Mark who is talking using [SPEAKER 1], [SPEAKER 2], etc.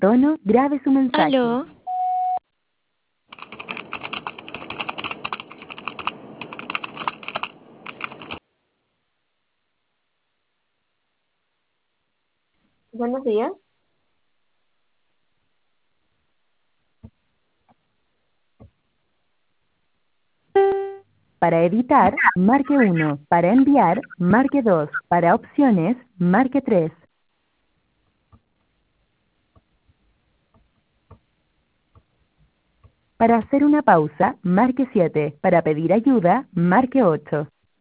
[SPEAKER 1] tono, grabe su mensaje.
[SPEAKER 2] Aló,
[SPEAKER 3] Buenos días.
[SPEAKER 1] Para editar, marque 1. Para enviar, marque 2. Para opciones, marque 3. Para hacer una pausa, marque 7. Para pedir ayuda, marque 8.